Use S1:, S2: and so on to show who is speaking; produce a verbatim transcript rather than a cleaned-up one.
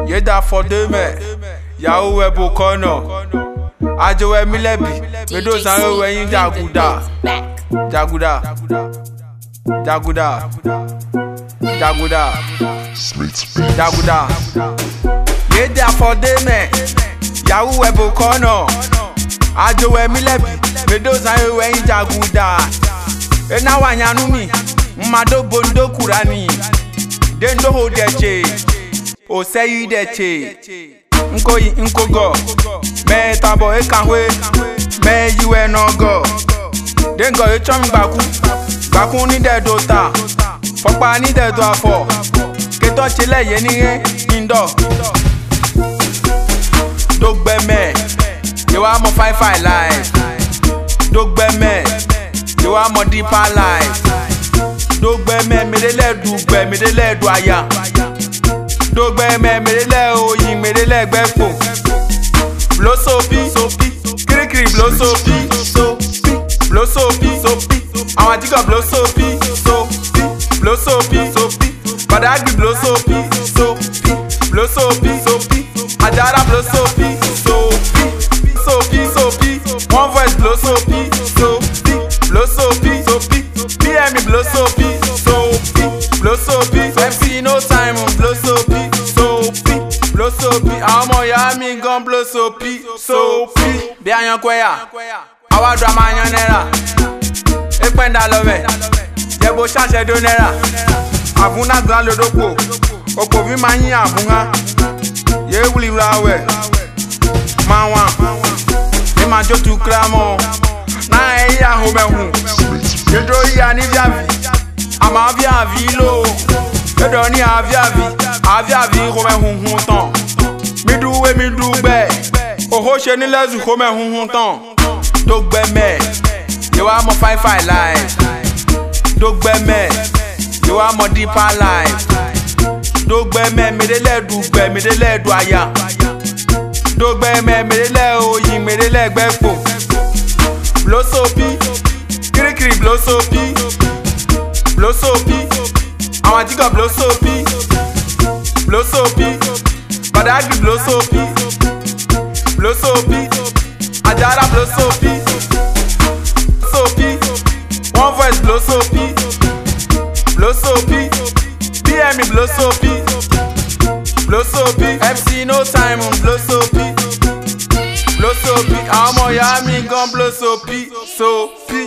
S1: Yeda for deme, Yahoo Webo Kono. Ajowe Milebi, Medo Sanyo Wen Jaguda. Jaguda. Jaguda. Jaguda. Jaguda. Yeda for deme, Yahoo Webo Kono. Ajowe Milebi, Medo Sanyo Wen Jaguda. Ena wanyanumi, Mado Bondo Kurani. Dendo ho deche, o say deche. Nko yi nko go, me tabo e kanwe, me yiwe no go. Dengo e chom baku, baku ni de dota, fopa ni de do afo. Keto chile ye ni e indo. Dogbe me, you are mo five five life. Dogbe me, you are mo deeper life. Dogbe me medele dugbe medele du aya. Dogbe me medele oyin medele gbepo. Blow soapy, soapy, kiri kiri blow soapy, soapy, blow soapy, soapy. Àwọn àdìgọ̀ blow soapy, soapy, blow soapy, soapy. Badagry blow soapy, soapy, blow soapy, soapy. Ajara blow soapy, soapy, soapy, soapy. One voice blow soapy, soapy, blow soapy, soapy. B M E blow soapy, soapy, blow soapy. M C no time on blow soapy, soapy, blow soapy. Amo ya mi gon blow soapy, soapy. Bi ayan kweya, awa drama yan nera. Ekpenda love, yebo chanche do nera. Avuna gran lodoko, oko vi manyi avuna. Ye wuli rawe, manwa. E manjo tu kramo, na e ya ho me hu. Yedro ya ni viavi, ama viavi lo. Yedro ni aviavi, aviavi ko me hun hun tan. Mi du we mi du be, oho se ni lezu ko me hun hun tan. Dogbe me, you are mo five five life. Dogbe me, you are mo deeper life. Dogbe me medele dugbe medele du aya. Dogbe me medele oyin medele gbepo. Blow soapy, kiri kiri blow soapy, blow soapy. Àwọn àdìgọ̀ blow soapy, blow soapy. Badagry blow soapy, blow soapy. Ajara blow soapy, soapy. One voice blow soapy, blow soapy. B M E blow soapy, blow soapy. M C no time on blow soapy, blow soapy. Amo ya mi gon blow soapy, soapy.